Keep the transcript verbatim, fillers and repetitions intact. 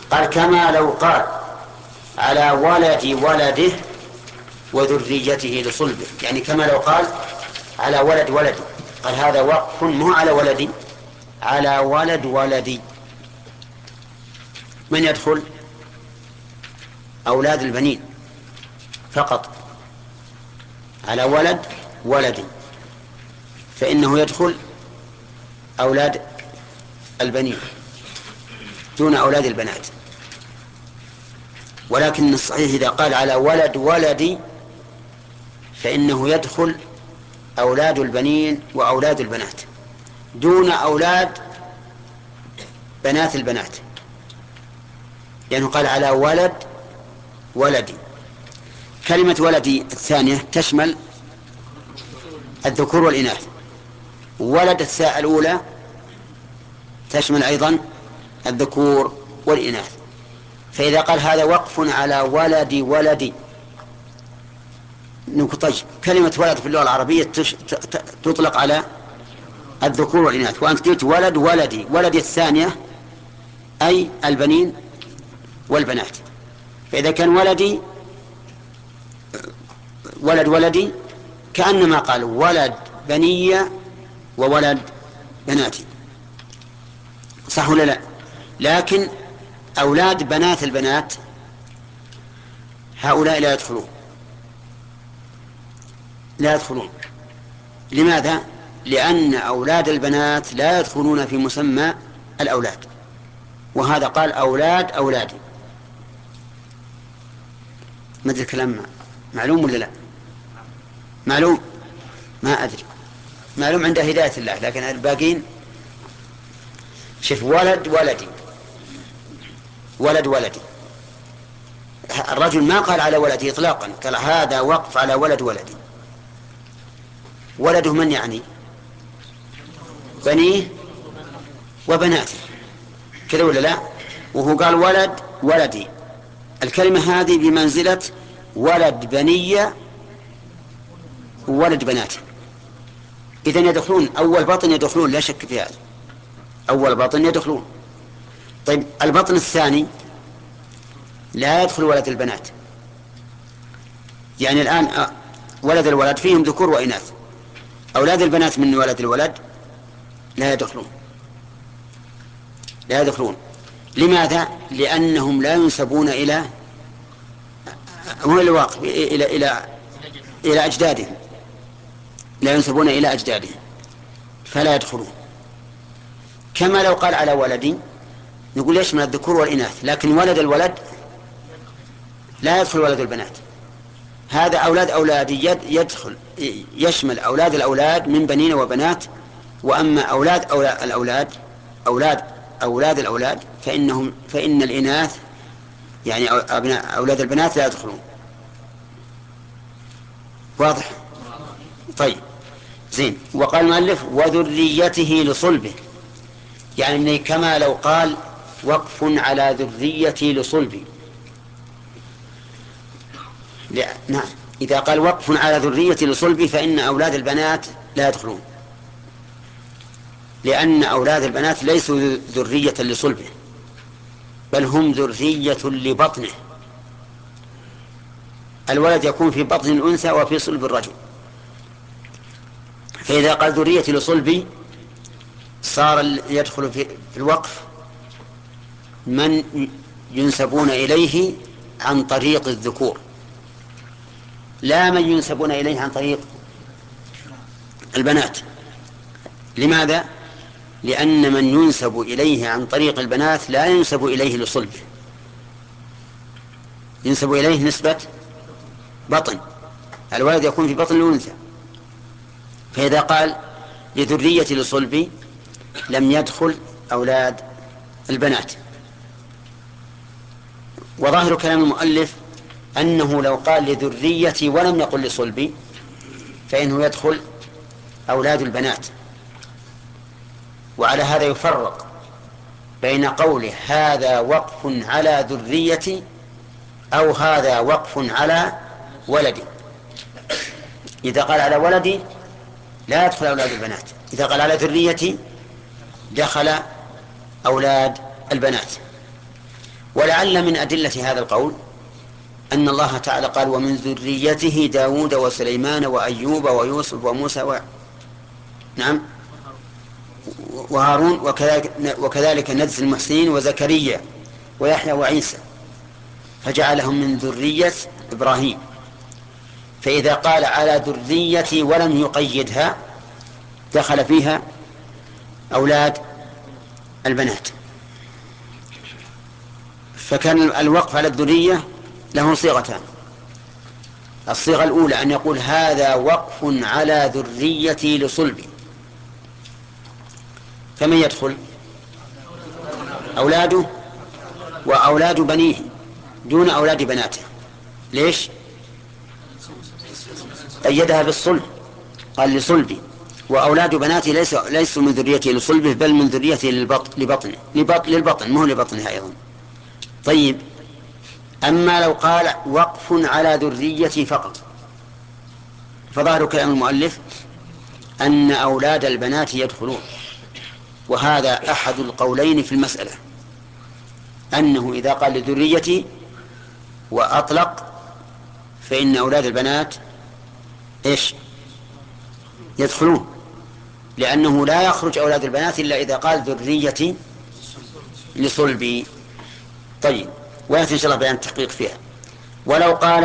قال كما لو قال على ولد ولده وذريته لصلبه، يعني كما لو قال على ولد ولدي، قال هذا وقف مو على ولدي، على ولد ولدي. من يدخل؟ أولاد البنين فقط. على ولد ولدي فإنه يدخل أولاد البنين دون أولاد البنات. ولكن الصحيح إذا قال على ولد ولدي فإنه يدخل أولاد البنين وأولاد البنات دون أولاد بنات البنات، لأنه يعني قال على ولد ولدي. كلمة ولدي الثانية تشمل الذكور والإناث، ولد الثاء الأولى تشمل أيضا الذكور والإناث. فإذا قال هذا وقف على ولد ولدي، طيب كلمة ولد في اللغة العربية تطلق على الذكور والإناث، وأنت قلت ولد ولدي، ولدي الثانية أي البنين والبنات. فإذا كان ولدي ولد ولدي كأنما قال ولد بني وولد بناتي، صح ولا لا؟ لكن أولاد بنات البنات هؤلاء لا يدخلون لا يدخلون لماذا؟ لأن أولاد البنات لا يدخلون في مسمى الأولاد، وهذا قال أولاد أولادي. ما أدري الكلام معلوم ولا لا؟ معلوم؟ ما أدري، معلوم عند هداية الله، لكن الباقين شوف ولد ولدي ولد ولدي، الرجل ما قال على ولدي إطلاقا، قال هذا وقف على ولد ولدي. ولده من يعني؟ بنيه وبناته، كذا ولا لا؟ وهو قال ولد ولدي، الكلمة هذه بمنزلة ولد بنية وولد بناته، إذن يدخلون أول بطن، يدخلون لا شك في هذا، أول بطن يدخلون. طيب البطن الثاني لا يدخل ولد البنات، يعني الآن ولد الولد فيهم ذكور وإناث، أولاد البنات من ولد الولد لا يدخلون لا يدخلون لماذا؟ لأنهم لا ينسبون إلى هو الواقع إلى إلى إلى أجدادهم، لا ينسبون إلى أجدادهم فلا يدخلون. كما لو قال على ولدي نقول يشمل الذكور والإناث، لكن ولد الولد لا يدخل ولد البنات، هذا أولاد أولادي يدخل يشمل أولاد الأولاد من بنين وبنات. وأما أولاد أولاد الأولاد أولاد أولاد الأولاد فإنهم فإن الإناث يعني أبناء أولاد البنات لا يدخلون. واضح؟ طيب زين. وقال المؤلف وذريته لصلبه، يعني كما لو قال وقف على ذريتي لصلبي. نعم، إذا قال وقف على ذريتي لصلبي فإن أولاد البنات لا يدخلون، لأن أولاد البنات ليسوا ذرية لصلبه بل هم ذرية لبطنه. الولد يكون في بطن الأنثى وفي صلب الرجل، فإذا قال ذريتي لصلبي صار يدخل في الوقف من ينسبون إليه عن طريق الذكور، لا من ينسبون إليه عن طريق البنات. لماذا؟ لأن من ينسب إليه عن طريق البنات لا ينسب إليه لصلبه، ينسب إليه نسبة بطن، الولد يكون في بطن الأنثى. فإذا قال لذرية لصلبي لم يدخل أولاد البنات. وظاهر كلام المؤلف أنه لو قال لذريتي ولم يقل لصلبي فإنه يدخل أولاد البنات. وعلى هذا يفرق بين قوله هذا وقف على ذريتي أو هذا وقف على ولدي. إذا قال على ولدي لا يدخل أولاد البنات، إذا قال على ذريتي دخل أولاد البنات. ولعل من أدلة هذا القول أن الله تعالى قال ومن ذريته داود وسليمان وأيوب ويوسف وموسى و... نعم وهارون وكذلك, وكذلك نجزي المحسنين وزكريا ويحيى وعيسى فجعلهم من ذرية إبراهيم. فإذا قال على ذريتي ولم يقيدها دخل فيها أولاد البنات. فكان الوقف على الذرية له صيغتان. الصيغة الأولى أن يقول هذا وقف على ذريتي لصلبي، فمن يدخل؟ أولاده وأولاد بنيه دون أولاد بناته. ليش؟ قيدها بالصلب، قال لصلبي، وأولاد بناتي ليسوا ليسوا من ذريته لصلبه بل من ذريته للبطن لبطنه لبطن للبطن مو لبطنها أيضا. طيب، أما لو قال وقف على ذريتي فقط فظاهر كلام المؤلف أن أولاد البنات يدخلون، وهذا أحد القولين في المسألة، أنه إذا قال لذريتي وأطلق فإن أولاد البنات إيش يدخلون، لأنه لا يخرج أولاد البنات إلا إذا قال ذريتي لصلبي. طيب، ويأتي إن شاء الله بيان التحقيق فيها. ولو قال